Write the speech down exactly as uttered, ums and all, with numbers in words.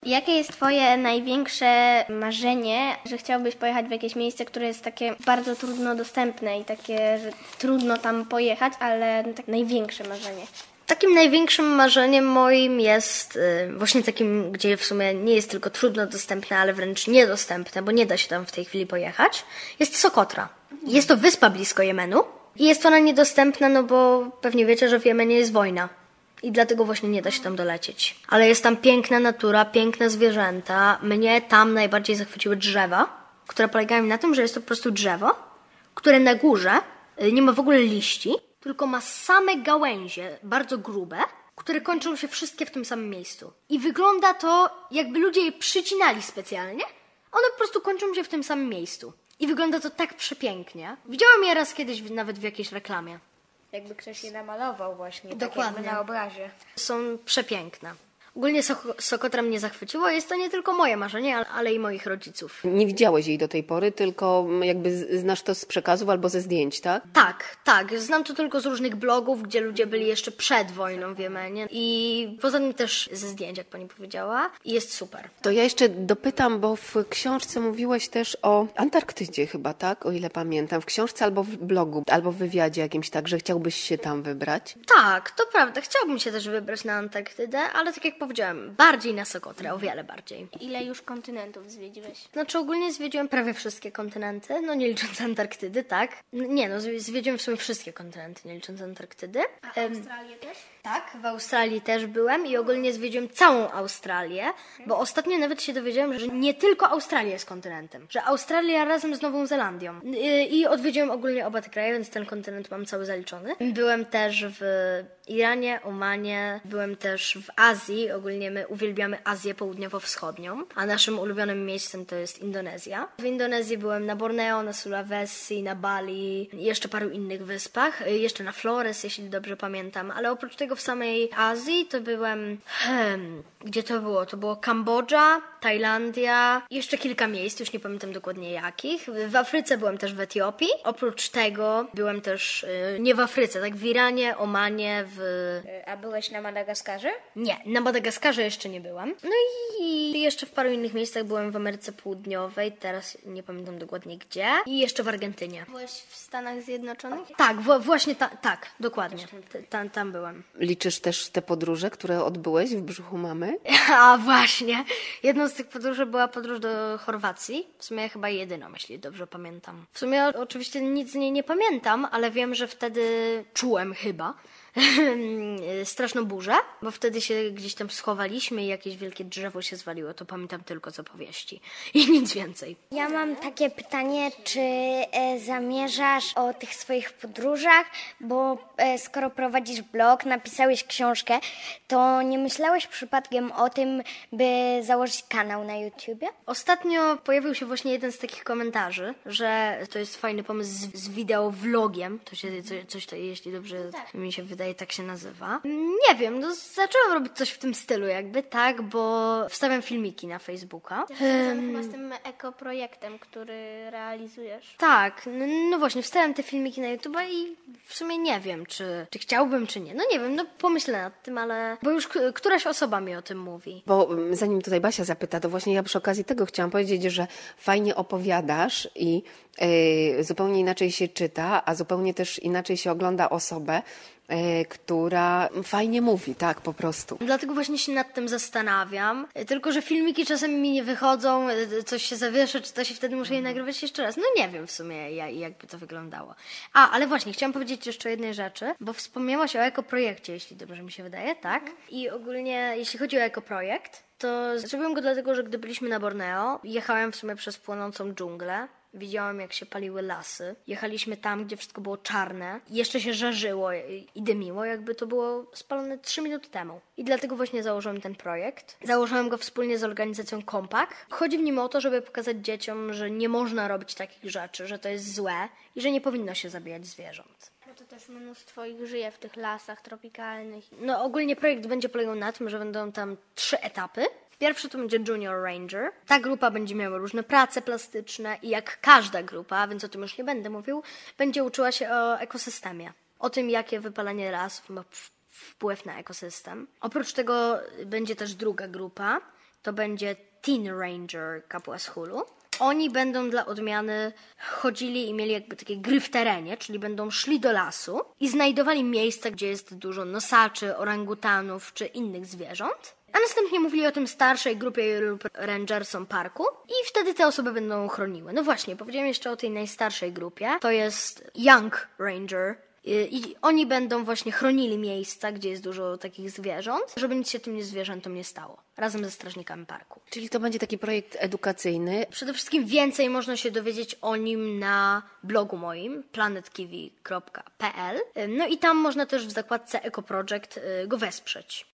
Jakie jest twoje największe marzenie, że chciałbyś pojechać w jakieś miejsce, które jest takie bardzo trudno dostępne i takie, że trudno tam pojechać, ale tak największe marzenie? Takim największym marzeniem moim jest y, właśnie takim, gdzie w sumie nie jest tylko trudno dostępne, ale wręcz niedostępne, bo nie da się tam w tej chwili pojechać, jest Sokotra. Jest to wyspa blisko Jemenu i jest ona niedostępna, no bo pewnie wiecie, że w Jemenie jest wojna. I dlatego właśnie nie da się tam dolecieć. Ale jest tam piękna natura, piękne zwierzęta. Mnie tam najbardziej zachwyciły drzewa, które polegają na tym, że jest to po prostu drzewo, które na górze nie ma w ogóle liści, tylko ma same gałęzie, bardzo grube, które kończą się wszystkie w tym samym miejscu. I wygląda to, jakby ludzie je przycinali specjalnie. One po prostu kończą się w tym samym miejscu. I wygląda to tak przepięknie. Widziałam je raz kiedyś nawet w jakiejś reklamie. Jakby ktoś je namalował właśnie. Dokładnie. Tak jakby na obrazie. Są przepiękne. Ogólnie Sok- Sokotra mnie zachwyciło. Jest to nie tylko moje marzenie, ale, ale i moich rodziców. Nie widziałeś jej do tej pory, tylko jakby z- znasz to z przekazów albo ze zdjęć, tak? Tak, tak. Znam to tylko z różnych blogów, gdzie ludzie byli jeszcze przed wojną w Jemenie. I poza tym też ze zdjęć, jak pani powiedziała. I jest super. To ja jeszcze dopytam, bo w książce mówiłeś też o Antarktydzie chyba, tak? O ile pamiętam. W książce albo w blogu, albo w wywiadzie jakimś tak, że chciałbyś się tam wybrać. Tak, to prawda. Chciałbym się też wybrać na Antarktydę, ale tak jak powiedziałem, bardziej na Sokotrę, o wiele bardziej. Ile już kontynentów zwiedziłeś? Znaczy ogólnie zwiedziłem prawie wszystkie kontynenty, no nie licząc Antarktydy, tak? N- Nie no, zwi- zwiedziłem w sumie wszystkie kontynenty, nie licząc Antarktydy. A Australię też? Tak, w Australii też byłem i ogólnie zwiedziłem całą Australię, bo ostatnio nawet się dowiedziałem, że nie tylko Australia jest kontynentem, że Australia razem z Nową Zelandią. I, i odwiedziłem ogólnie oba te kraje, więc ten kontynent mam cały zaliczony. Byłem też w Iranie, Omanie, byłem też w Azji, ogólnie my uwielbiamy Azję Południowo-Wschodnią, a naszym ulubionym miejscem to jest Indonezja. W Indonezji byłem na Borneo, na Sulawesi, na Bali i jeszcze paru innych wyspach, jeszcze na Flores, jeśli dobrze pamiętam, ale oprócz tego w samej Azji to byłem, hmm, gdzie to było? To było Kambodża, Tajlandia, jeszcze kilka miejsc, już nie pamiętam dokładnie jakich. W Afryce byłem też w Etiopii. Oprócz tego byłem też, y, nie w Afryce, tak w Iranie, Omanie, w... A byłeś na Madagaskarze? Nie, na Madagaskarze jeszcze nie byłam. No i jeszcze w paru innych miejscach byłem w Ameryce Południowej, teraz nie pamiętam dokładnie gdzie. I jeszcze w Argentynie. Byłeś w Stanach Zjednoczonych? Tak, w, właśnie ta, tak, dokładnie. T- Tam, tam byłem. Liczysz też te podróże, które odbyłeś w brzuchu mamy? A właśnie. Jedną z tych podróży była podróż do Chorwacji. W sumie chyba jedyną, jeśli dobrze pamiętam. W sumie o- oczywiście nic z niej nie pamiętam, ale wiem, że wtedy czułem chyba straszną burzę, bo wtedy się gdzieś tam schowaliśmy i jakieś wielkie drzewo się zwaliło. To pamiętam tylko z opowieści. I nic więcej. Ja mam takie pytanie, czy e, zamierzasz o tych swoich podróżach, bo e, skoro prowadzisz blog, napisałeś książkę, to nie myślałeś przypadkiem o tym, by założyć kanał na YouTubie? Ostatnio pojawił się właśnie jeden z takich komentarzy, że to jest fajny pomysł z, z wideovlogiem. To się coś, coś to, jeśli dobrze mi się wydaje, tak się nazywa. Nie wiem, no zaczęłam robić coś w tym stylu jakby, tak, bo wstawiam filmiki na Facebooka. Związane chyba z tym ekoprojektem, który realizujesz. Tak, no, no właśnie, wstawiam te filmiki na YouTube i w sumie nie wiem, czy, czy chciałbym, czy nie. No nie wiem, no pomyślę nad tym, ale... Bo już k- któraś osoba mi o tym mówi. Bo mm, zanim tutaj Basia zapyta, to właśnie ja przy okazji tego chciałam powiedzieć, że fajnie opowiadasz i y, zupełnie inaczej się czyta, a zupełnie też inaczej się ogląda osobę, y, która fajnie mówi, tak, po prostu. Dlatego właśnie się nad tym zastanawiam. Tylko, że filmiki czasami mi nie wychodzą, coś się zawiesza, czy coś i wtedy muszę je nagrywać jeszcze raz. No nie wiem w sumie, jak, jakby to wyglądało. A, ale właśnie, chciałam powiedzieć jeszcze o jednej rzeczy, bo wspomniałaś o ekoprojekcie, jeśli dobrze mi się wydaje, tak? I ogólnie, jeśli chodzi o ekoprojekt, to zrobiłem go dlatego, że gdy byliśmy na Borneo, jechałem w sumie przez płonącą dżunglę. Widziałam, jak się paliły lasy. Jechaliśmy tam, gdzie wszystko było czarne. I jeszcze się żarzyło i dymiło, jakby to było spalone trzy minuty temu. I dlatego właśnie założyłem ten projekt. Założyłem go wspólnie z organizacją Compact. Chodzi w nim o to, żeby pokazać dzieciom, że nie można robić takich rzeczy, że to jest złe i że nie powinno się zabijać zwierząt. Bo to też mnóstwo ich żyje w tych lasach tropikalnych. No ogólnie projekt będzie polegał na tym, że będą tam trzy etapy. Pierwszy to będzie Junior Ranger. Ta grupa będzie miała różne prace plastyczne i jak każda grupa, więc o tym już nie będę mówił, będzie uczyła się o ekosystemie. O tym, jakie wypalanie lasów ma wpływ na ekosystem. Oprócz tego będzie też druga grupa, to będzie Teen Ranger Kapłas Hulu. Oni będą dla odmiany chodzili i mieli jakby takie gry w terenie, czyli będą szli do lasu i znajdowali miejsca, gdzie jest dużo nosaczy, orangutanów czy innych zwierząt. A następnie mówili o tym starszej grupie lub rangersom parku i wtedy te osoby będą chroniły. No właśnie, powiedziałem jeszcze o tej najstarszej grupie. To jest Young Ranger. I oni będą właśnie chronili miejsca, gdzie jest dużo takich zwierząt, żeby nic się tym zwierzętom nie stało, razem ze strażnikami parku. Czyli to będzie taki projekt edukacyjny. Przede wszystkim więcej można się dowiedzieć o nim na blogu moim, planetkiwi kropka p l. No i tam można też w zakładce Eco Project go wesprzeć.